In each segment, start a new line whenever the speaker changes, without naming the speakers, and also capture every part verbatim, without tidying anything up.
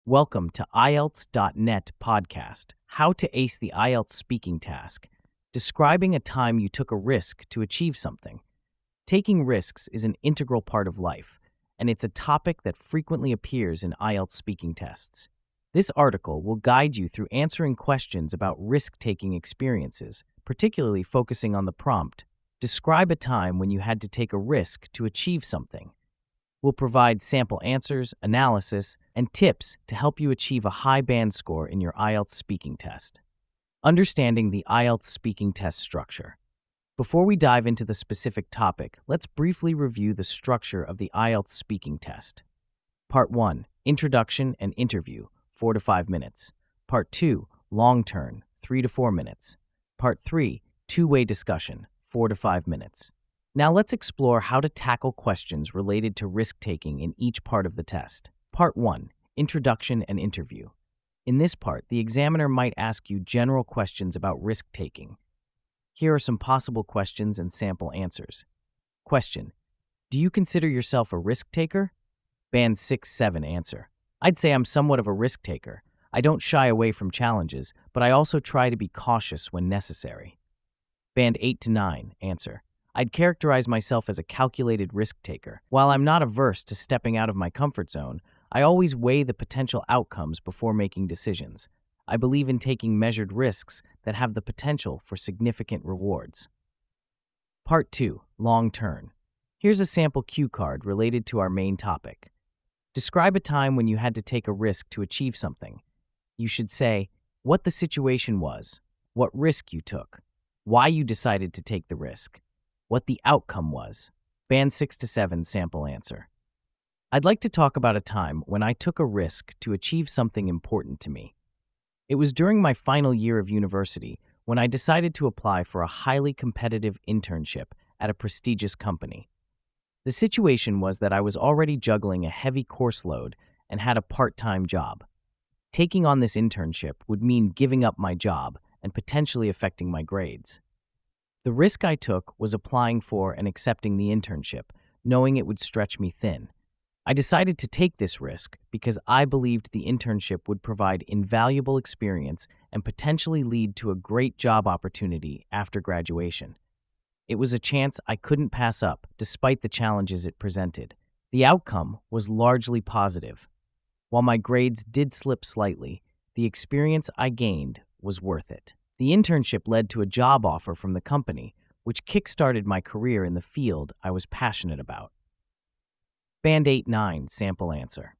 Welcome to I E L T S dot net podcast, How to Ace the I E L T S Speaking Task, describing a time you took a risk to achieve something. Taking risks is an integral part of life, and it's a topic that frequently appears in I E L T S speaking tests. This article will guide you through answering questions about risk-taking experiences, particularly focusing on the prompt, describe a time when you had to take a risk to achieve something. We'll provide sample answers, analysis, and tips to help you achieve a high band score in your I E L T S speaking test. Understanding the I E L T S speaking test structure. Before we dive into the specific topic, let's briefly review the structure of the I E L T S speaking test. Part one, Introduction and Interview, four to five minutes. Part two, Long Turn, three to four minutes. Part three, Two-way discussion, four to five minutes. Now let's explore how to tackle questions related to risk-taking in each part of the test. Part one, Introduction and Interview. In this part, the examiner might ask you general questions about risk-taking. Here are some possible questions and sample answers. Question: do you consider yourself a risk-taker? Band six seven answer: I'd say I'm somewhat of a risk-taker. I don't shy away from challenges, but I also try to be cautious when necessary. Band eight to nine answer: I'd characterize myself as a calculated risk-taker. While I'm not averse to stepping out of my comfort zone, I always weigh the potential outcomes before making decisions. I believe in taking measured risks that have the potential for significant rewards. Part two, Long Turn. Here's a sample cue card related to our main topic. Describe a time when you had to take a risk to achieve something. You should say what the situation was, what risk you took, why you decided to take the risk, what the outcome was. Band six to seven sample answer: I'd like to talk about a time when I took a risk to achieve something important to me. It was during my final year of university when I decided to apply for a highly competitive internship at a prestigious company. The situation was that I was already juggling a heavy course load and had a part-time job. Taking on this internship would mean giving up my job and potentially affecting my grades. The risk I took was applying for and accepting the internship, knowing it would stretch me thin. I decided to take this risk because I believed the internship would provide invaluable experience and potentially lead to a great job opportunity after graduation. It was a chance I couldn't pass up despite the challenges it presented. The outcome was largely positive. While my grades did slip slightly, the experience I gained was worth it. The internship led to a job offer from the company, which kick-started my career in the field I was passionate about. Band eight nine sample answer: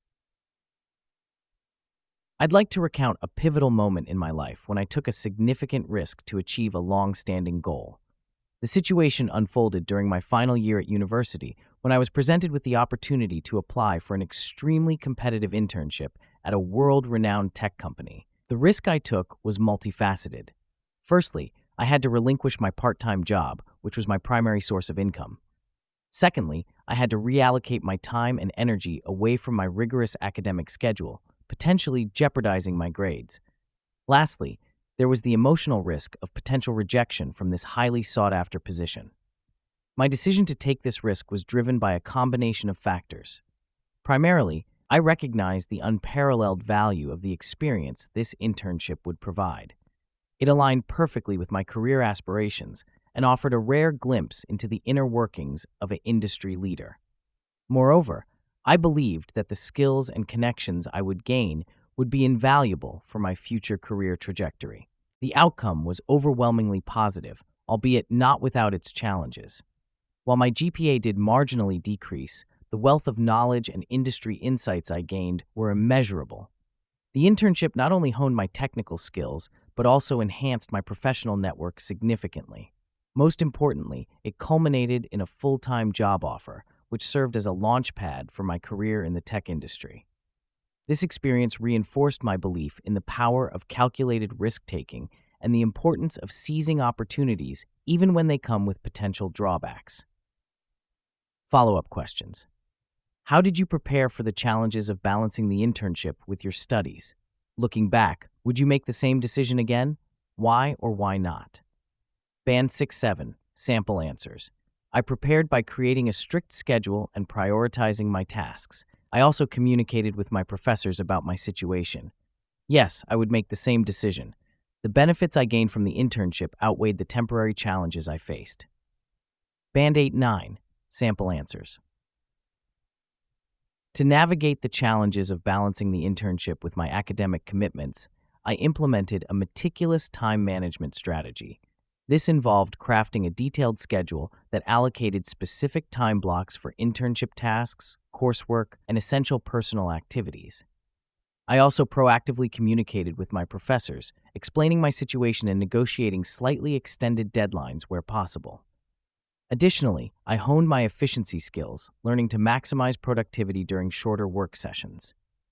I'd like to recount a pivotal moment in my life when I took a significant risk to achieve a long-standing goal. The situation unfolded during my final year at university when I was presented with the opportunity to apply for an extremely competitive internship at a world-renowned tech company. The risk I took was multifaceted. Firstly, I had to relinquish my part-time job, which was my primary source of income. Secondly, I had to reallocate my time and energy away from my rigorous academic schedule, potentially jeopardizing my grades. Lastly, there was the emotional risk of potential rejection from this highly sought-after position. My decision to take this risk was driven by a combination of factors. Primarily, I recognized the unparalleled value of the experience this internship would provide. It aligned perfectly with my career aspirations and offered a rare glimpse into the inner workings of an industry leader. Moreover, I believed that the skills and connections I would gain would be invaluable for my future career trajectory. The outcome was overwhelmingly positive, albeit not without its challenges. While my G P A did marginally decrease, the wealth of knowledge and industry insights I gained were immeasurable. The internship not only honed my technical skills, but also enhanced my professional network significantly. Most importantly, it culminated in a full-time job offer, which served as a launchpad for my career in the tech industry. This experience reinforced my belief in the power of calculated risk-taking and the importance of seizing opportunities even when they come with potential drawbacks. Follow-up questions. How did you prepare for the challenges of balancing the internship with your studies? Looking back, would you make the same decision again? Why or why not? Band six seven sample answers: I prepared by creating a strict schedule and prioritizing my tasks. I also communicated with my professors about my situation. Yes, I would make the same decision. The benefits I gained from the internship outweighed the temporary challenges I faced. Band eight nine. Sample answers. To navigate the challenges of balancing the internship with my academic commitments, I implemented a meticulous time management strategy. This involved crafting a detailed schedule that allocated specific time blocks for internship tasks, coursework, and essential personal activities. I also proactively communicated with my professors, explaining my situation and negotiating slightly extended deadlines where possible. Additionally, I honed my efficiency skills, learning to maximize productivity during shorter work sessions.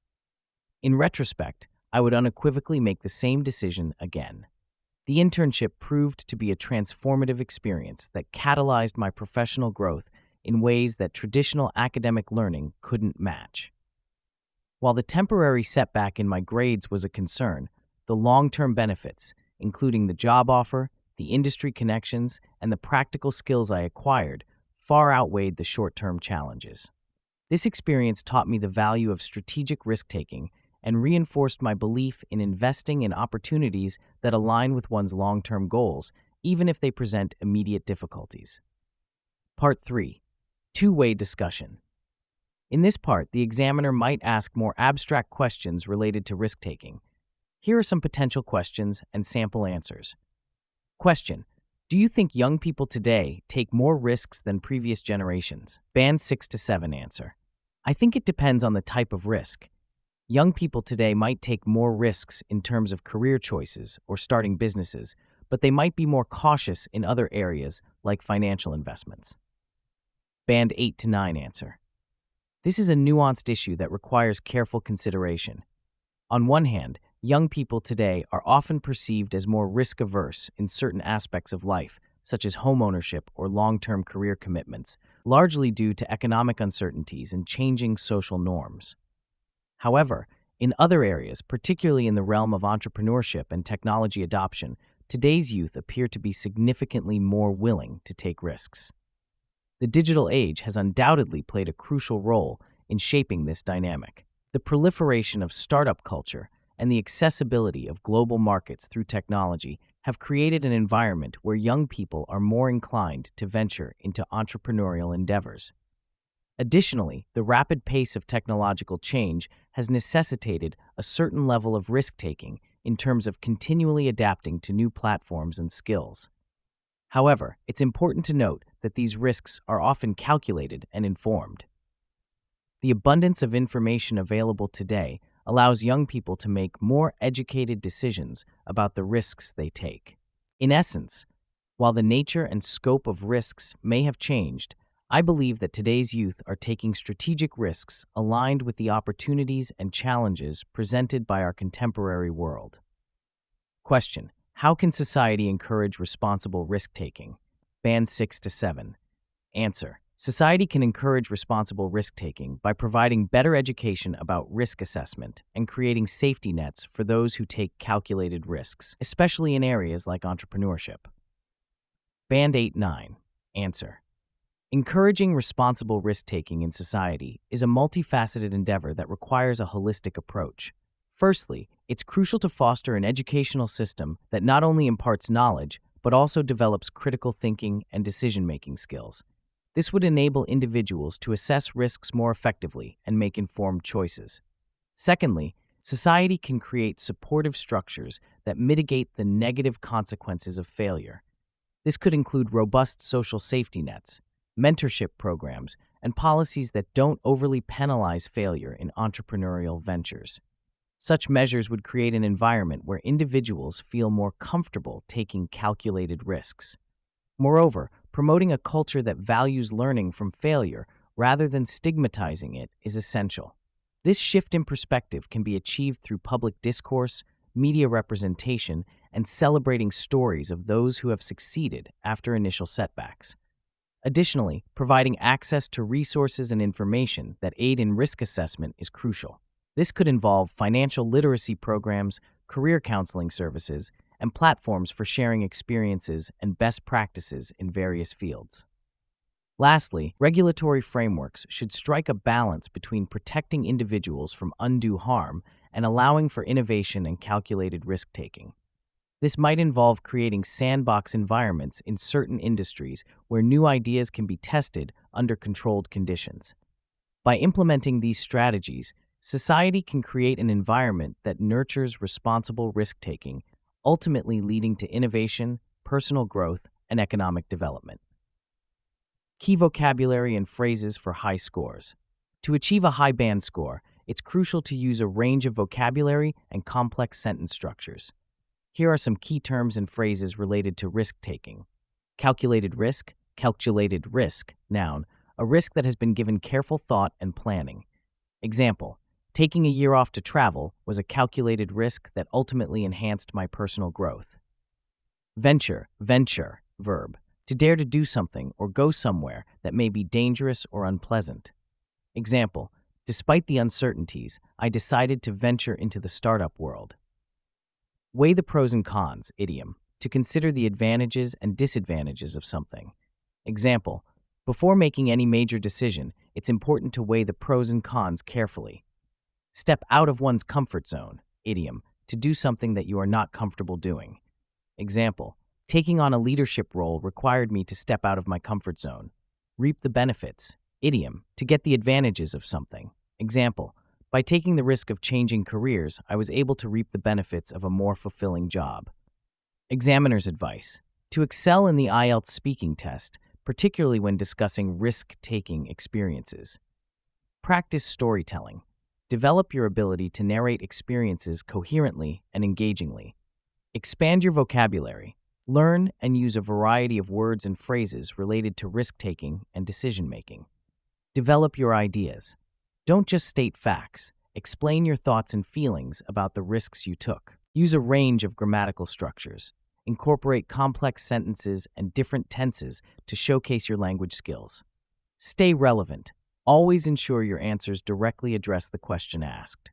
In retrospect, I would unequivocally make the same decision again. The internship proved to be a transformative experience that catalyzed my professional growth in ways that traditional academic learning couldn't match. While the temporary setback in my grades was a concern, the long-term benefits, including the job offer, the industry connections, and the practical skills I acquired, far outweighed the short-term challenges. This experience taught me the value of strategic risk-taking and reinforced my belief in investing in opportunities that align with one's long-term goals, even if they present immediate difficulties. Part three. Two-way discussion. In this part, the examiner might ask more abstract questions related to risk-taking. Here are some potential questions and sample answers. Question: do you think young people today take more risks than previous generations? Band six to seven answer: I think it depends on the type of risk. Young people today might take more risks in terms of career choices or starting businesses, but they might be more cautious in other areas like financial investments. Band eight to nine answer: this is a nuanced issue that requires careful consideration. On one hand, young people today are often perceived as more risk-averse in certain aspects of life, such as homeownership or long-term career commitments, largely due to economic uncertainties and changing social norms. However, in other areas, particularly in the realm of entrepreneurship and technology adoption, today's youth appear to be significantly more willing to take risks. The digital age has undoubtedly played a crucial role in shaping this dynamic. The proliferation of startup culture and the accessibility of global markets through technology have created an environment where young people are more inclined to venture into entrepreneurial endeavors. Additionally, the rapid pace of technological change has necessitated a certain level of risk-taking in terms of continually adapting to new platforms and skills. However, it's important to note that these risks are often calculated and informed. The abundance of information available today allows young people to make more educated decisions about the risks they take. In essence, while the nature and scope of risks may have changed, I believe that today's youth are taking strategic risks aligned with the opportunities and challenges presented by our contemporary world. Question: how can society encourage responsible risk-taking? Band six to seven. Answer: society can encourage responsible risk-taking by providing better education about risk assessment and creating safety nets for those who take calculated risks, especially in areas like entrepreneurship. Band eight nine. Answer: encouraging responsible risk-taking in society is a multifaceted endeavor that requires a holistic approach. Firstly, it's crucial to foster an educational system that not only imparts knowledge, but also develops critical thinking and decision-making skills. This would enable individuals to assess risks more effectively and make informed choices. Secondly, society can create supportive structures that mitigate the negative consequences of failure. This could include robust social safety nets, mentorship programs, and policies that don't overly penalize failure in entrepreneurial ventures. Such measures would create an environment where individuals feel more comfortable taking calculated risks. Moreover, promoting a culture that values learning from failure rather than stigmatizing it is essential. This shift in perspective can be achieved through public discourse, media representation, and celebrating stories of those who have succeeded after initial setbacks. Additionally, providing access to resources and information that aid in risk assessment is crucial. This could involve financial literacy programs, career counseling services, and platforms for sharing experiences and best practices in various fields. Lastly, regulatory frameworks should strike a balance between protecting individuals from undue harm and allowing for innovation and calculated risk-taking. This might involve creating sandbox environments in certain industries where new ideas can be tested under controlled conditions. By implementing these strategies, society can create an environment that nurtures responsible risk-taking, ultimately leading to innovation, personal growth, and economic development. Key vocabulary and phrases for high scores. To achieve a high band score, it's crucial to use a range of vocabulary and complex sentence structures. Here are some key terms and phrases related to risk-taking. Calculated risk, calculated risk, noun, a risk that has been given careful thought and planning. Example, taking a year off to travel was a calculated risk that ultimately enhanced my personal growth. Venture, venture, verb, to dare to do something or go somewhere that may be dangerous or unpleasant. Example, despite the uncertainties, I decided to venture into the startup world. Weigh the pros and cons, idiom, to consider the advantages and disadvantages of something. Example, before making any major decision, it's important to weigh the pros and cons carefully. Step out of one's comfort zone, idiom, to do something that you are not comfortable doing. Example, taking on a leadership role required me to step out of my comfort zone. Reap the benefits, idiom, to get the advantages of something. Example, by taking the risk of changing careers, I was able to reap the benefits of a more fulfilling job. Examiner's advice, to excel in the I E L T S speaking test, particularly when discussing risk-taking experiences. Practice storytelling. Develop your ability to narrate experiences coherently and engagingly. Expand your vocabulary. Learn and use a variety of words and phrases related to risk-taking and decision-making. Develop your ideas. Don't just state facts. Explain your thoughts and feelings about the risks you took. Use a range of grammatical structures. Incorporate complex sentences and different tenses to showcase your language skills. Stay relevant. Always ensure your answers directly address the question asked.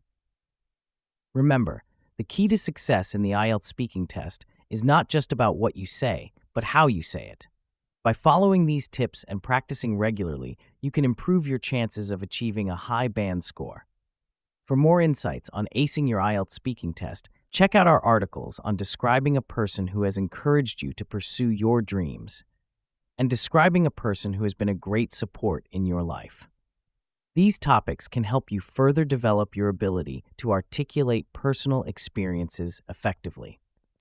Remember, the key to success in the I E L T S speaking test is not just about what you say, but how you say it. By following these tips and practicing regularly, you can improve your chances of achieving a high band score. For more insights on acing your I E L T S speaking test, check out our articles on describing a person who has encouraged you to pursue your dreams and describing a person who has been a great support in your life. These topics can help you further develop your ability to articulate personal experiences effectively.